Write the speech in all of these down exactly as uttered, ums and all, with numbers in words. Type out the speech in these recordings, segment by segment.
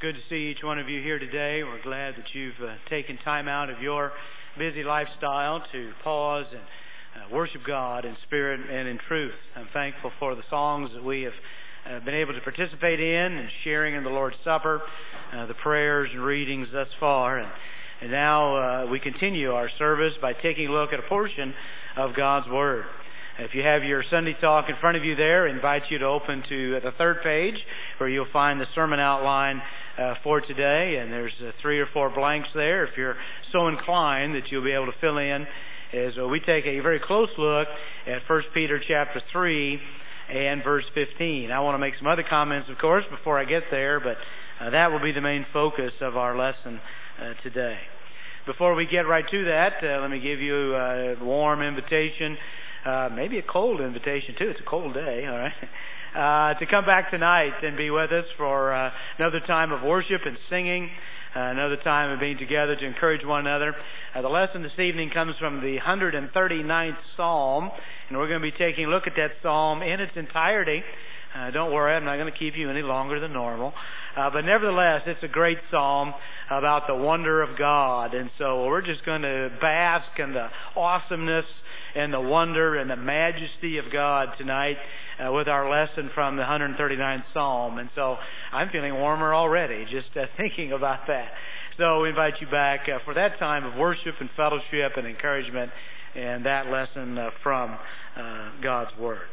good to see each one of you here today. We're glad that you've uh, taken time out of your busy lifestyle to pause and uh, worship God in spirit and in truth. I'm thankful for the songs that we have uh, been able to participate in and sharing in the Lord's Supper, uh, the prayers and readings thus far. And, and now uh, we continue our service by taking a look at a portion of God's Word. If you have your Sunday Talk in front of you there, I invite you to open to the third page where you'll find the sermon outline uh, for today. And there's uh, three or four blanks there if you're so inclined that you'll be able to fill in as uh, we take a very close look at First Peter chapter three and verse fifteen. I want to make some other comments, of course, before I get there, but uh, that will be the main focus of our lesson uh, today. Before we get right to that, uh, let me give you a warm invitation. Uh, maybe a cold invitation, too. It's a cold day, all right, uh, to come back tonight and be with us for uh, another time of worship and singing, uh, another time of being together to encourage one another. Uh, the lesson this evening comes from the one hundred thirty-ninth Psalm, and we're going to be taking a look at that Psalm in its entirety. Uh, don't worry, I'm not going to keep you any longer than normal. Uh, but nevertheless, it's a great psalm about the wonder of God. And so we're just going to bask in the awesomeness and the wonder and the majesty of God tonight uh, with our lesson from the one hundred thirty-ninth Psalm. And so I'm feeling warmer already just uh, thinking about that. So we invite you back uh, for that time of worship and fellowship and encouragement and that lesson uh, from uh, God's Word.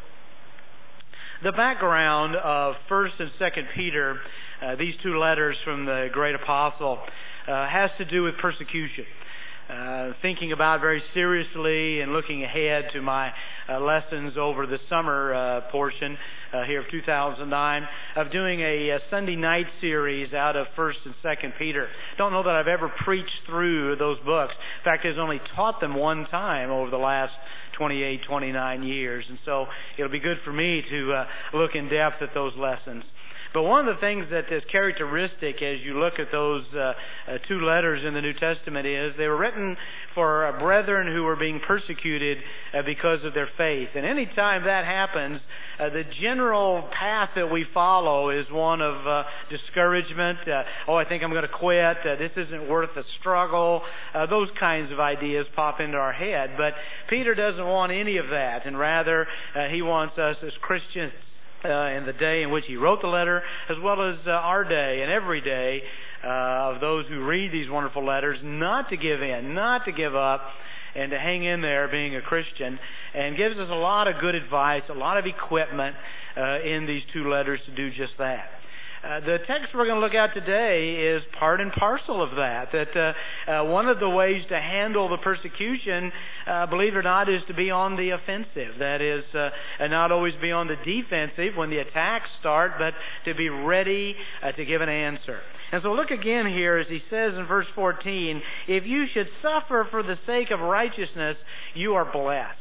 The background of First and Second Peter, uh, these two letters from the great apostle, uh, has to do with persecution. Uh, thinking about very seriously and looking ahead to my uh, lessons over the summer uh, portion uh, here of two thousand nine of doing a, a Sunday night series out of First and Second Peter. Don't know that I've ever preached through those books. In fact, I've only taught them one time over the last twenty-eight, twenty-nine years, and so it'll be good for me to uh, look in depth at those lessons. But one of the things that is characteristic as you look at those uh, uh, two letters in the New Testament is they were written for uh, brethren who were being persecuted uh, because of their faith. And any time that happens, uh, the general path that we follow is one of uh, discouragement. Uh, oh, I think I'm going to quit. Uh, this isn't worth the struggle. Uh, those kinds of ideas pop into our head. But Peter doesn't want any of that, and rather uh, he wants us as Christians Uh, in the day in which he wrote the letter, as well as uh, our day and every day uh, of those who read these wonderful letters, not to give in, not to give up, and to hang in there being a Christian, and gives us a lot of good advice, a lot of equipment uh, in these two letters to do just that. Uh, the text we're going to look at today is part and parcel of that, that uh, uh, one of the ways to handle the persecution, uh, believe it or not, is to be on the offensive. That is, uh, and not always be on the defensive when the attacks start, but to be ready uh, to give an answer. And so look again here as he says in verse fourteen, if you should suffer for the sake of righteousness, you are blessed.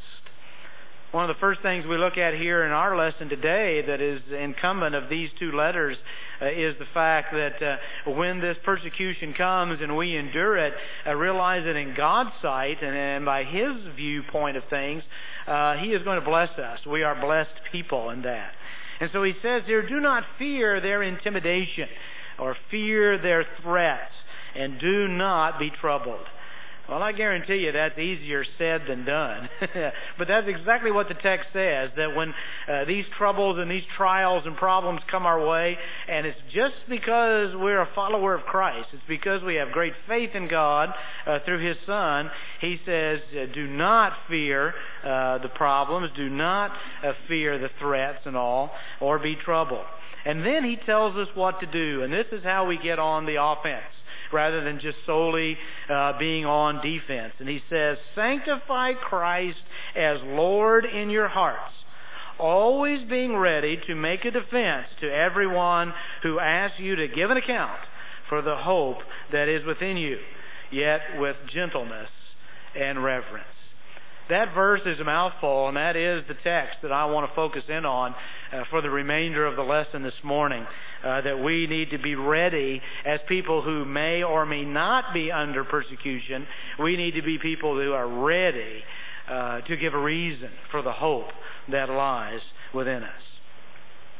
One of the first things we look at here in our lesson today that is incumbent of these two letters uh, is the fact that uh, when this persecution comes and we endure it, uh, realize that in God's sight and, and by His viewpoint of things, uh, He is going to bless us. We are blessed people in that. And so he says here, do not fear their intimidation or fear their threats, and do not be troubled. Well, I guarantee you that's easier said than done. But that's exactly what the text says, that when uh, these troubles and these trials and problems come our way, and it's just because we're a follower of Christ, it's because we have great faith in God uh, through His Son, He says, uh, do not fear uh, the problems, do not uh, fear the threats and all, or be troubled. And then He tells us what to do, and this is how we get on the offense, rather than just solely uh, being on defense. And he says, sanctify Christ as Lord in your hearts, always being ready to make a defense to everyone who asks you to give an account for the hope that is within you, yet with gentleness and reverence. That verse is a mouthful, and that is the text that I want to focus in on uh, for the remainder of the lesson this morning. Uh, that we need to be ready as people who may or may not be under persecution. We need to be people who are ready uh, to give a reason for the hope that lies within us.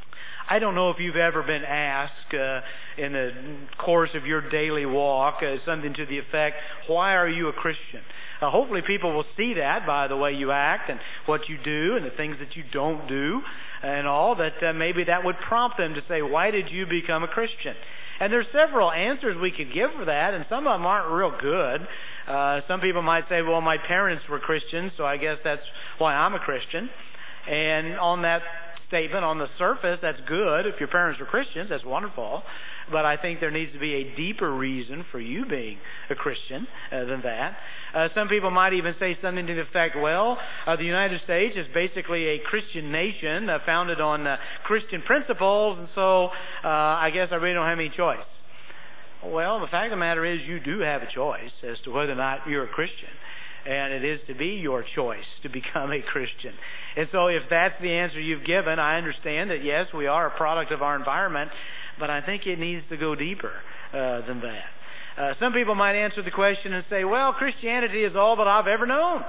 I don't know if you've ever been asked uh, in the course of your daily walk uh, something to the effect, why are you a Christian? Uh, hopefully people will see that by the way you act and what you do and the things that you don't do and all, that uh, maybe that would prompt them to say, why did you become a Christian? And there's several answers we could give for that, and some of them aren't real good. Uh, some people might say, well, my parents were Christians, so I guess that's why I'm a Christian. And on that statement, on the surface, that's good. If your parents were Christians, that's wonderful. But I think there needs to be a deeper reason for you being a Christian uh, than that. Uh, some people might even say something to the effect, well, uh, the United States is basically a Christian nation uh, founded on uh, Christian principles, and so uh, I guess I really don't have any choice. Well, the fact of the matter is you do have a choice as to whether or not you're a Christian. And it is to be your choice to become a Christian. And so if that's the answer you've given, I understand that, yes, we are a product of our environment, but I think it needs to go deeper uh, than that. Uh, some people might answer the question and say, well, Christianity is all that I've ever known.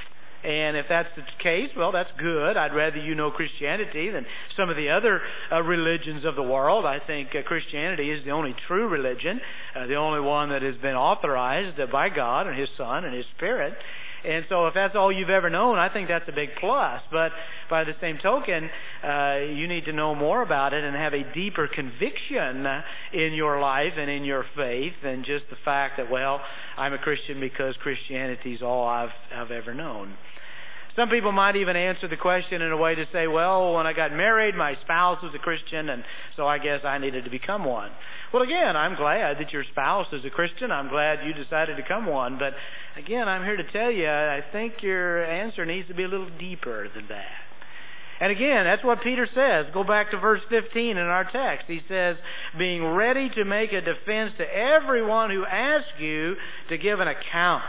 And if that's the case, well, that's good. I'd rather you know Christianity than some of the other uh, religions of the world. I think uh, Christianity is the only true religion, uh, the only one that has been authorized uh, by God and His Son and His Spirit. And so if that's all you've ever known, I think that's a big plus. But by the same token, uh, you need to know more about it and have a deeper conviction uh, in your life and in your faith than just the fact that, well, I'm a Christian because Christianity is all I've, I've ever known. Some people might even answer the question in a way to say, well, when I got married, my spouse was a Christian, and so I guess I needed to become one. Well, again, I'm glad that your spouse is a Christian. I'm glad you decided to become one. But again, I'm here to tell you, I think your answer needs to be a little deeper than that. And again, that's what Peter says. Go back to verse fifteen in our text. He says, being ready to make a defense to everyone who asks you to give an account.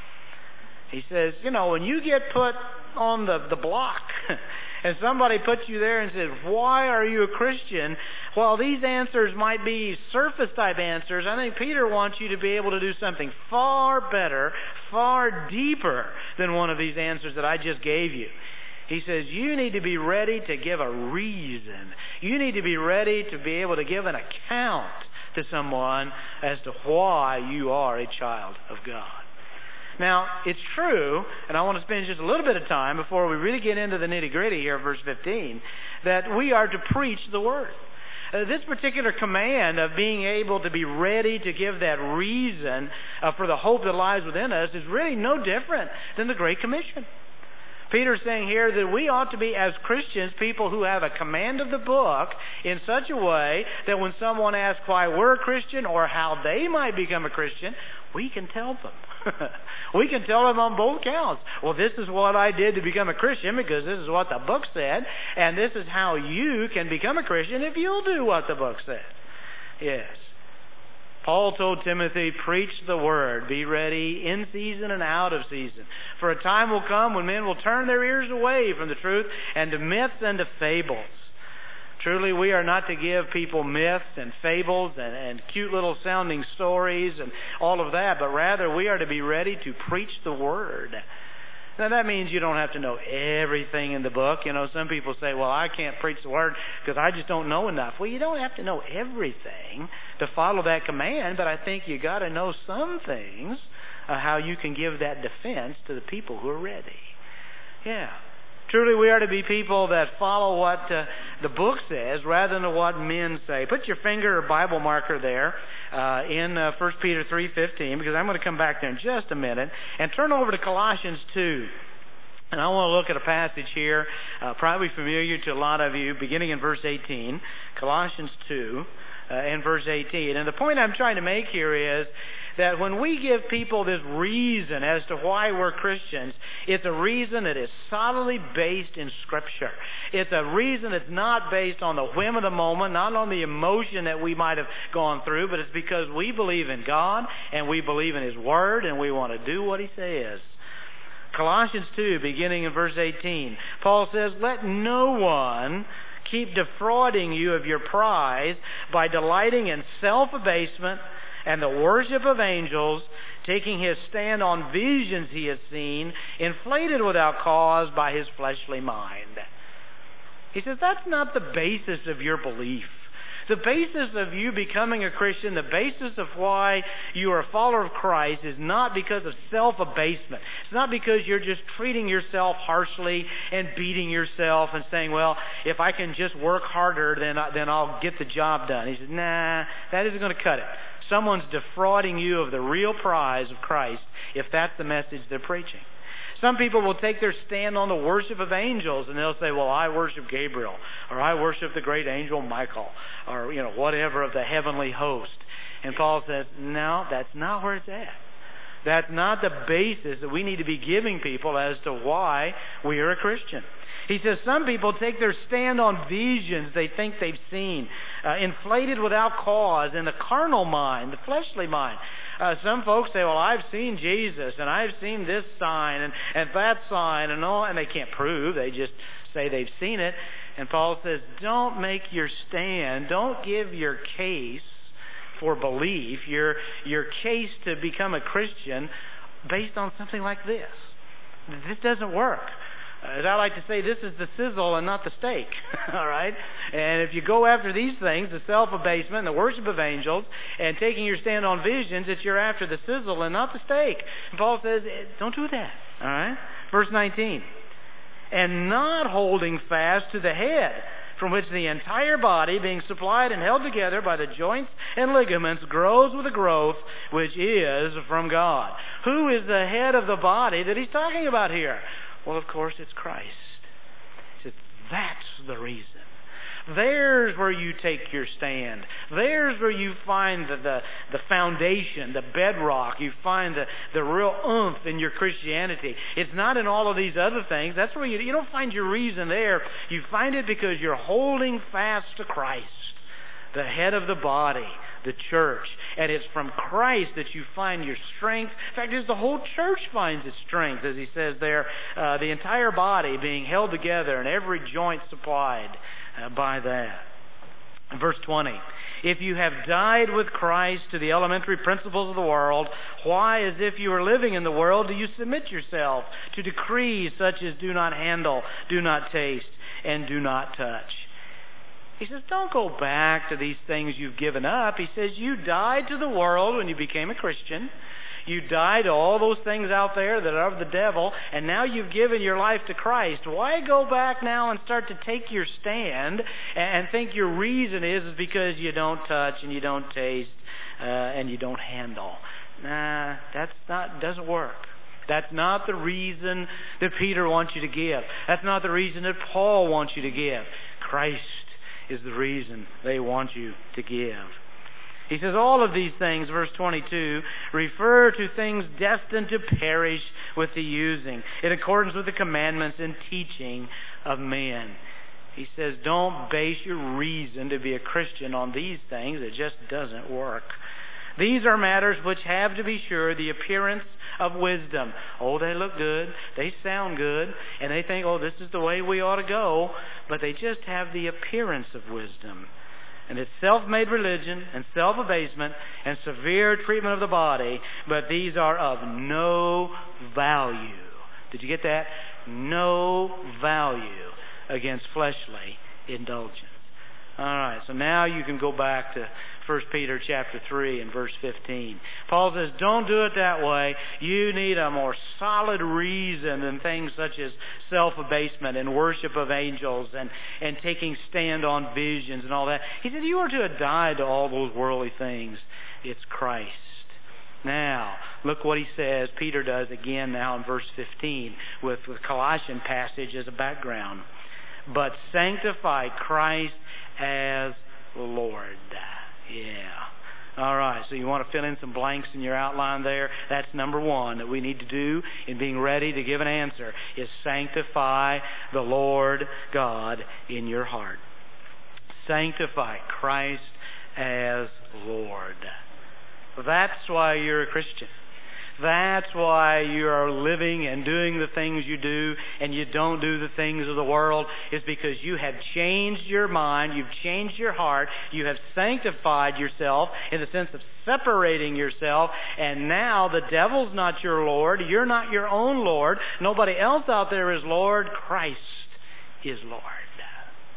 He says, you know, when you get put on the, the block and somebody puts you there and says, why are you a Christian? Well, these answers might be surface type answers. I think Peter wants you to be able to do something far better, far deeper than one of these answers that I just gave you. He says, you need to be ready to give a reason. You need to be ready to be able to give an account to someone as to why you are a child of God. Now, it's true, and I want to spend just a little bit of time before we really get into the nitty-gritty here, verse fifteen, that we are to preach the Word. Uh, this particular command of being able to be ready to give that reason uh, for the hope that lies within us is really no different than the Great Commission. Peter's saying here that we ought to be, as Christians, people who have a command of the book in such a way that when someone asks why we're a Christian or how they might become a Christian, we can tell them. We can tell them on both counts. Well, this is what I did to become a Christian because this is what the book said, and this is how you can become a Christian if you'll do what the book said. Yes. Paul told Timothy, preach the word, be ready in season and out of season. For a time will come when men will turn their ears away from the truth and to myths and to fables. Truly, we are not to give people myths and fables and, and cute little sounding stories and all of that, but rather we are to be ready to preach the word. Now, that means you don't have to know everything in the book. You know, some people say, well, I can't preach the word because I just don't know enough. Well, you don't have to know everything to follow that command, but I think you got to know some things, uh, how you can give that defense to the people who are ready. Yeah. Truly, we are to be people that follow what uh, the book says rather than what men say. Put your finger or Bible marker there uh, in uh, First Peter three fifteen, because I'm going to come back there in just a minute, and turn over to Colossians two. And I want to look at a passage here, uh, probably familiar to a lot of you, beginning in verse eighteen. Colossians two uh, and verse eighteen. And the point I'm trying to make here is that when we give people this reason as to why we're Christians, it's a reason that is solidly based in Scripture. It's a reason that's not based on the whim of the moment, not on the emotion that we might have gone through, but it's because we believe in God and we believe in His Word and we want to do what He says. Colossians two, beginning in verse eighteen, Paul says, let no one keep defrauding you of your prize by delighting in self-abasement and the worship of angels, taking his stand on visions he has seen, inflated without cause by his fleshly mind. He says that's not the basis of your belief. The basis of you becoming a Christian, the basis of why you are a follower of Christ is not because of self-abasement. It's not because you're just treating yourself harshly and beating yourself and saying, well, if I can just work harder, then, I, then I'll get the job done. He says, nah, that isn't going to cut it. Someone's defrauding you of the real prize of Christ if that's the message they're preaching. Some people will take their stand on the worship of angels, and they'll say, well, I worship Gabriel, or I worship the great angel Michael, or, you know, whatever of the heavenly host. And Paul says, no, that's not where it's at. That's not the basis that we need to be giving people as to why we are a Christian. He says some people take their stand on visions they think they've seen, uh, inflated without cause in the carnal mind, the fleshly mind. Uh, some folks say, well, I've seen Jesus, and I've seen this sign, and, and that sign, and all, and they can't prove. They just say they've seen it. And Paul says, don't make your stand, don't give your case for belief, your, your case to become a Christian based on something like this. This doesn't work. As I like to say, this is the sizzle and not the steak. All right? And if you go after these things, the self-abasement and the worship of angels, and taking your stand on visions, it's you're after the sizzle and not the steak. And Paul says, don't do that. All right? Verse nineteen. And not holding fast to the head, from which the entire body, being supplied and held together by the joints and ligaments, grows with a growth which is from God. Who is the head of the body that he's talking about here? Well, of course, it's Christ. He says, that's the reason. There's where you take your stand. There's where you find the, the, the foundation, the bedrock. You find the, the real oomph in your Christianity. It's not in all of these other things. That's where you, you don't find your reason there. You find it because you're holding fast to Christ, the head of the body, the church. And it's from Christ that you find your strength. In fact, it's the whole church finds its strength, as he says there, uh, the entire body being held together and every joint supplied uh, by that. In verse twenty, if you have died with Christ to the elementary principles of the world, why, as if you were living in the world, do you submit yourself to decrees such as do not handle, do not taste, and do not touch? He says, don't go back to these things you've given up. He says, you died to the world when you became a Christian. You died to all those things out there that are of the devil, and now you've given your life to Christ. Why go back now and start to take your stand and think your reason is, is because you don't touch and you don't taste uh, and you don't handle? Nah, that's not, doesn't work. That's not the reason that Peter wants you to give. That's not the reason that Paul wants you to give. Christ is the reason they want you to give. He says all of these things, verse twenty-two, refer to things destined to perish with the using, in accordance with the commandments and teaching of men. He says don't base your reason to be a Christian on these things. It just doesn't work. These are matters which have, to be sure, the appearance of wisdom. Oh, they look good, they sound good, and they think, oh, this is the way we ought to go, but they just have the appearance of wisdom. And it's self-made religion and self-abasement and severe treatment of the body, but these are of no value. Did you get that? No value against fleshly indulgence. All right, so now you can go back to First Peter chapter three and verse fifteen. Paul says, don't do it that way. You need a more solid reason than things such as self-abasement and worship of angels and, and taking stand on visions and all that. He said, you are to have died to all those worldly things. It's Christ. Now, look what he says, Peter does again now in verse fifteen with the Colossian passage as a background. But sanctify Christ as Lord. Yeah. All right, so you want to fill in some blanks in your outline there? That's number one that we need to do in being ready to give an answer, is sanctify the Lord God in your heart. Sanctify Christ as Lord. That's why you're a Christian. That's why you are living and doing the things you do and you don't do the things of the world. Is because you have changed your mind, you've changed your heart, you have sanctified yourself in the sense of separating yourself, and now the devil's not your Lord, you're not your own Lord, nobody else out there is Lord, Christ is Lord.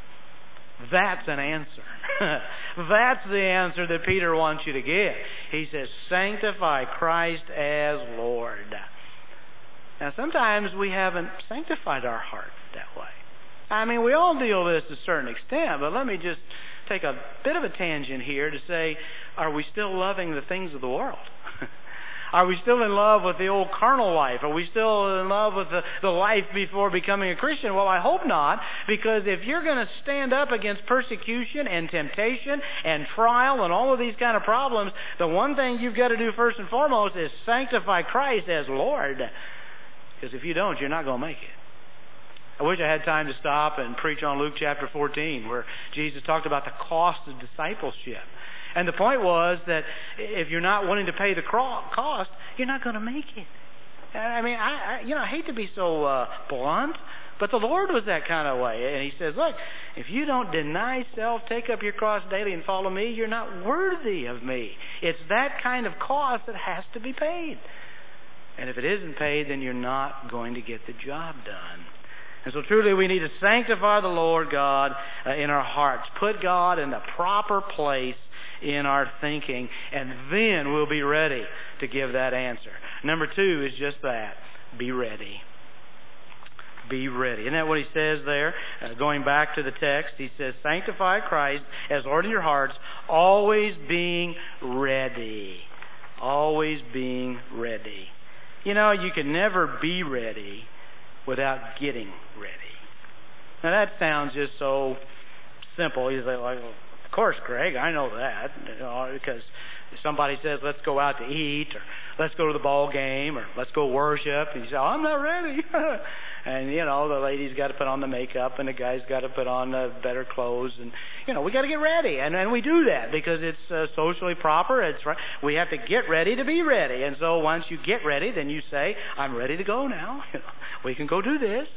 That's an answer. That's the answer that Peter wants you to give. He says, sanctify Christ as Lord. Now, sometimes we haven't sanctified our heart that way. I mean, we all deal with this to a certain extent, but let me just take a bit of a tangent here to say, are we still loving the things of the world? Are we still in love with the old carnal life? Are we still in love with the, the life before becoming a Christian? Well, I hope not, because if you're going to stand up against persecution and temptation and trial and all of these kind of problems, the one thing you've got to do first and foremost is sanctify Christ as Lord. Because if you don't, you're not going to make it. I wish I had time to stop and preach on Luke chapter fourteen, where Jesus talked about the cost of discipleship. And the point was that if you're not willing to pay the cost, you're not going to make it. I mean, I, I you know, I hate to be so uh, blunt, but the Lord was that kind of way. And He says, look, if you don't deny self, take up your cross daily and follow me, you're not worthy of me. It's that kind of cost that has to be paid. And if it isn't paid, then you're not going to get the job done. And so truly we need to sanctify the Lord God uh, in our hearts. Put God in the proper place in our thinking, and then we'll be ready to give that answer. Number two is just that. Be ready. Be ready. Isn't that what he says there? Uh, going back to the text, he says, sanctify Christ as Lord in your hearts, always being ready. Always being ready. You know, you can never be ready without getting ready. Now that sounds just so simple. You say, like, of course, Greg, I know that, you know, because if somebody says, let's go out to eat, or let's go to the ball game, or let's go worship, and you say, oh, I'm not ready. And, you know, the lady's got to put on the makeup, and the guy's got to put on the better clothes, and, you know, we got to get ready. And, and we do that because it's uh, socially proper. It's right. We have to get ready to be ready. And so once you get ready, then you say, I'm ready to go now. You know, we can go do this.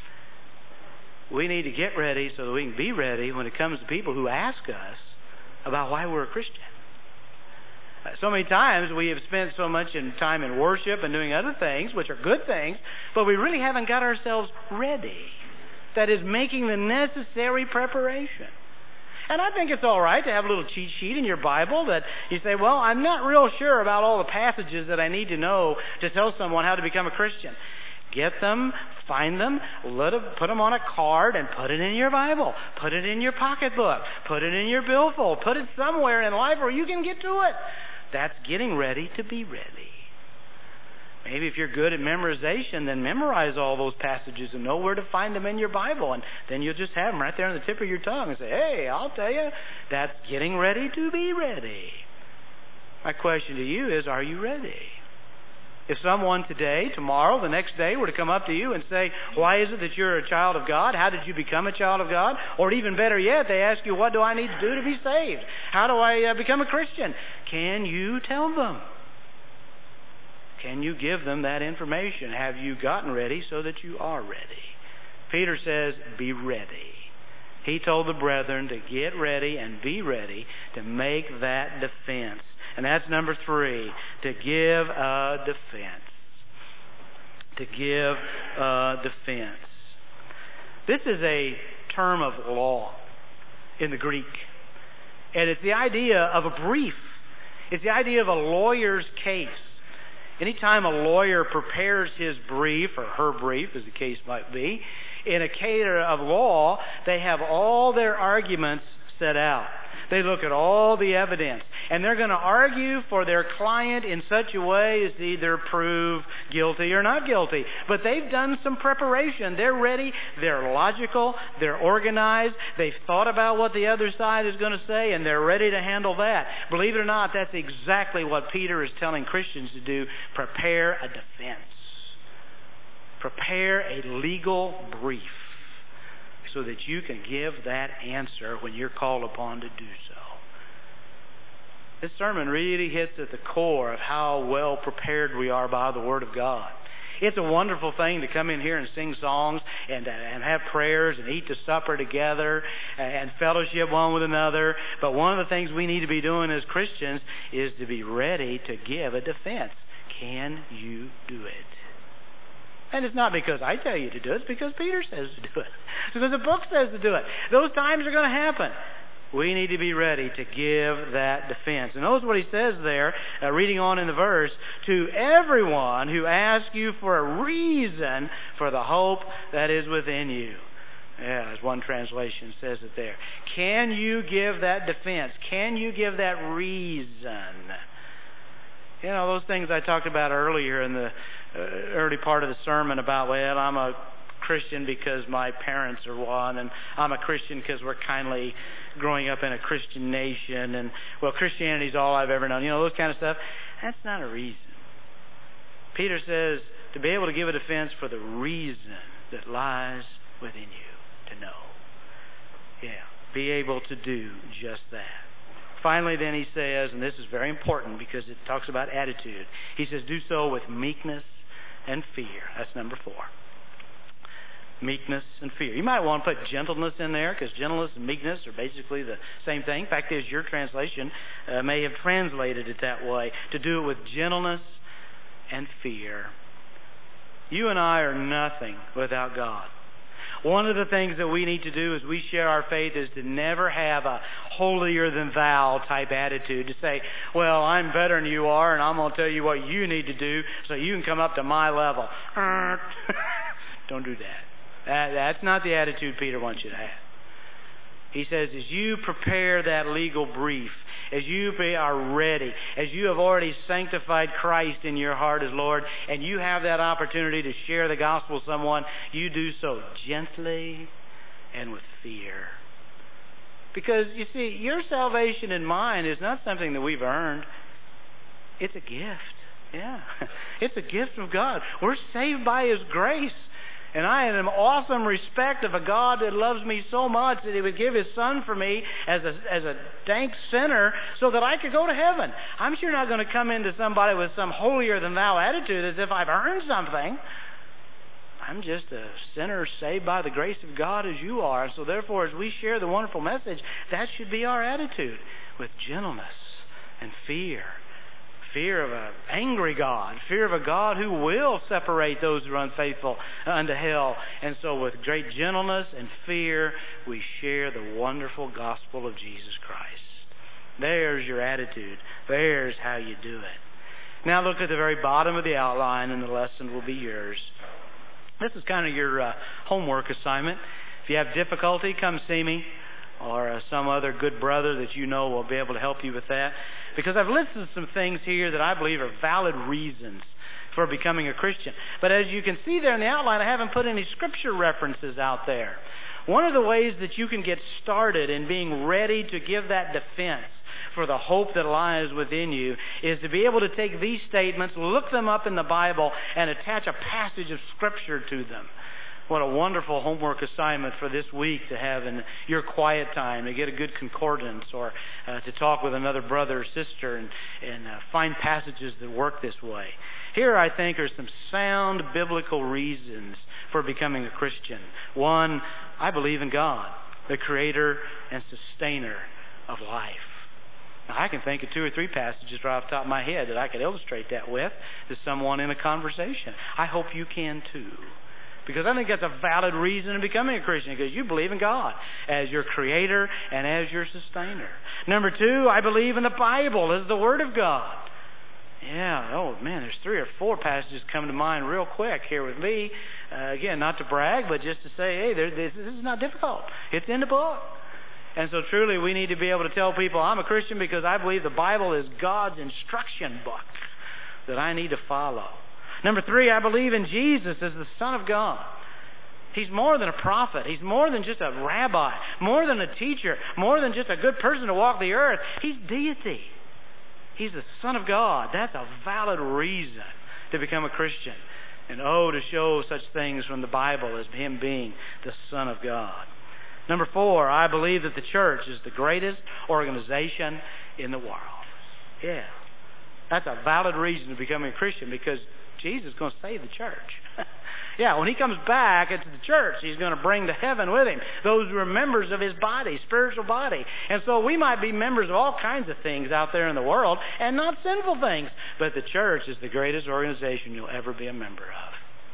We need to get ready so that we can be ready when it comes to people who ask us about why we're a Christian. Uh, so many times we have spent so much in time in worship and doing other things, which are good things, but we really haven't got ourselves ready. That is, making the necessary preparation. And I think it's all right to have a little cheat sheet in your Bible that you say, well, I'm not real sure about all the passages that I need to know to tell someone how to become a Christian. Get them, find them, let them, put them on a card and put it in your Bible. Put it in your pocketbook. Put it in your billfold. Put it somewhere in life where you can get to it. That's getting ready to be ready. Maybe if you're good at memorization, then memorize all those passages and know where to find them in your Bible. And then you'll just have them right there on the tip of your tongue and say, hey, I'll tell you, that's getting ready to be ready. My question to you is, are you ready? If someone today, tomorrow, the next day were to come up to you and say, why is it that you're a child of God? How did you become a child of God? Or even better yet, they ask you, what do I need to do to be saved? How do I uh, become a Christian? Can you tell them? Can you give them that information? Have you gotten ready so that you are ready? Peter says, be ready. He told the brethren to get ready and be ready to make that defense. And that's number three, to give a defense. To give a defense. This is a term of law in the Greek. And it's the idea of a brief. It's the idea of a lawyer's case. Anytime a lawyer prepares his brief, or her brief, as the case might be, in a case of law, they have all their arguments set out. They look at all the evidence, and they're going to argue for their client in such a way as to either prove guilty or not guilty. But they've done some preparation. They're ready. They're logical. They're organized. They've thought about what the other side is going to say, and they're ready to handle that. Believe it or not, that's exactly what Peter is telling Christians to do. Prepare a defense. Prepare a legal brief, so that you can give that answer when you're called upon to do so. This sermon really hits at the core of how well prepared we are by the Word of God. It's a wonderful thing to come in here and sing songs and, uh, and have prayers and eat the supper together and fellowship one with another. But one of the things we need to be doing as Christians is to be ready to give a defense. Can you do it? And it's not because I tell you to do it. It's because Peter says to do it. It's because the book says to do it. Those times are going to happen. We need to be ready to give that defense. And notice what he says there, uh, reading on in the verse, to everyone who asks you for a reason for the hope that is within you. Yeah, as one translation says it there. Can you give that defense? Can you give that reason? You know, those things I talked about earlier in the uh, early part of the sermon about, well, I'm a Christian because my parents are one, and I'm a Christian because we're kindly growing up in a Christian nation, and, well, Christianity's all I've ever known. You know, those kind of stuff. That's not a reason. Peter says to be able to give a defense for the reason that lies within you to know. Yeah, be able to do just that. Finally, then he says, and this is very important because it talks about attitude, he says, do so with meekness and fear. That's number four. Meekness and fear. You might want to put gentleness in there because gentleness and meekness are basically the same thing. In fact, is your translation uh, may have translated it that way. To do it with gentleness and fear. You and I are nothing without God. One of the things that we need to do as we share our faith is to never have a holier-than-thou type attitude. To say, well, I'm better than you are, and I'm going to tell you what you need to do so you can come up to my level. Don't do that. that. That's not the attitude Peter wants you to have. He says, as you prepare that legal brief, as you are ready, as you have already sanctified Christ in your heart as Lord, and you have that opportunity to share the gospel with someone, you do so gently and with fear. Because, you see, your salvation and mine is not something that we've earned. It's a gift. Yeah. It's a gift of God. We're saved by His grace. And I have an awesome respect of a God that loves me so much that He would give His Son for me as a as a dank sinner so that I could go to heaven. I'm sure not going to come into somebody with some holier-than-thou attitude as if I've earned something. I'm just a sinner saved by the grace of God as you are. So therefore, as we share the wonderful message, that should be our attitude, with gentleness and fear. Fear of an angry God. Fear of a God who will separate those who are unfaithful unto hell. And so with great gentleness and fear, we share the wonderful gospel of Jesus Christ. There's your attitude. There's how you do it. Now look at the very bottom of the outline, and the lesson will be yours. This is kind of your uh, homework assignment. If you have difficulty, come see me, or uh, some other good brother that you know will be able to help you with that. Because I've listed some things here that I believe are valid reasons for becoming a Christian. But as you can see there in the outline, I haven't put any scripture references out there. One of the ways that you can get started in being ready to give that defense for the hope that lies within you is to be able to take these statements, look them up in the Bible, and attach a passage of Scripture to them. What a wonderful homework assignment for this week to have in your quiet time, to get a good concordance or uh, to talk with another brother or sister and, and uh, find passages that work this way. Here, I think, are some sound biblical reasons for becoming a Christian. One, I believe in God, the creator and sustainer of life. Now, I can think of two or three passages right off the top of my head that I could illustrate that with to someone in a conversation. I hope you can too. Because I think that's a valid reason in becoming a Christian, because you believe in God as your creator and as your sustainer. Number two, I believe in the Bible as the Word of God. Yeah, oh man, there's three or four passages come to mind real quick here with me. Uh, again, not to brag, but just to say, hey, there, this, this is not difficult. It's in the book. And so truly we need to be able to tell people, I'm a Christian because I believe the Bible is God's instruction book that I need to follow. Number three, I believe in Jesus as the Son of God. He's more than a prophet. He's more than just a rabbi, more than a teacher, more than just a good person to walk the earth. He's deity. He's the Son of God. That's a valid reason to become a Christian. And oh, to show such things from the Bible as Him being the Son of God. Number four, I believe that the church is the greatest organization in the world. Yeah. That's a valid reason to become a Christian, because Jesus is going to save the church. Yeah, when He comes back into the church, He's going to bring to heaven with Him those who are members of His body, spiritual body. And so we might be members of all kinds of things out there in the world, and not sinful things. But the church is the greatest organization you'll ever be a member of.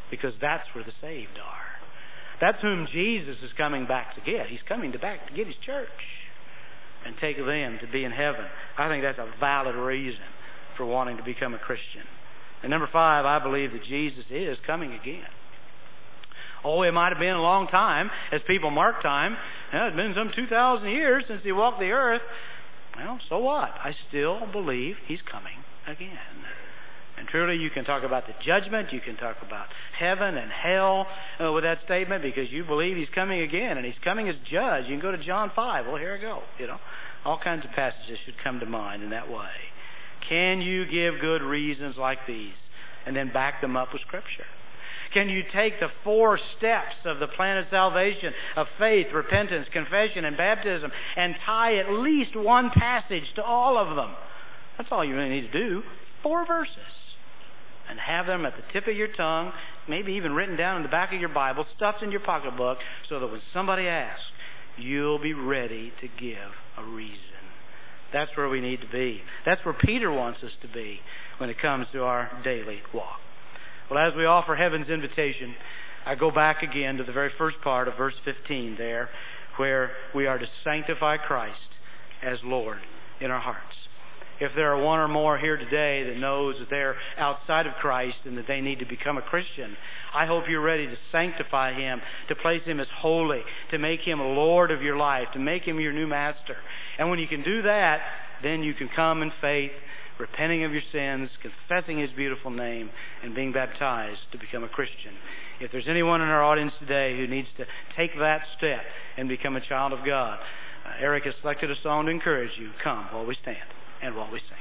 because that's where the saved are. That's whom Jesus is coming back to get. He's coming to back to get His church and take them to be in heaven. I think that's a valid reason for wanting to become a Christian. And number five, I believe that Jesus is coming again. Oh, it might have been a long time, as people mark time. Well, it's been some two thousand years since He walked the earth. Well, so what? I still believe He's coming again. And truly, you can talk about the judgment. You can talk about heaven and hell uh, with that statement, because you believe He's coming again, and He's coming as judge. You can go to John five. Well, here I go. You know, all kinds of passages should come to mind in that way. Can you give good reasons like these and then back them up with Scripture? Can you take the four steps of the plan of salvation of faith, repentance, confession, and baptism and tie at least one passage to all of them? That's all you really need to do. Four verses. And have them at the tip of your tongue, maybe even written down in the back of your Bible, stuffed in your pocketbook, so that when somebody asks, you'll be ready to give a reason. That's where we need to be. That's where Peter wants us to be when it comes to our daily walk. Well, as we offer heaven's invitation, I go back again to the very first part of verse fifteen there, where we are to sanctify Christ as Lord in our hearts. If there are one or more here today that knows that they're outside of Christ and that they need to become a Christian, I hope you're ready to sanctify Him, to place Him as holy, to make Him Lord of your life, to make Him your new master. And when you can do that, then you can come in faith, repenting of your sins, confessing His beautiful name, and being baptized to become a Christian. If there's anyone in our audience today who needs to take that step and become a child of God, uh, Eric has selected a song to encourage you. Come while we stand and while we sing.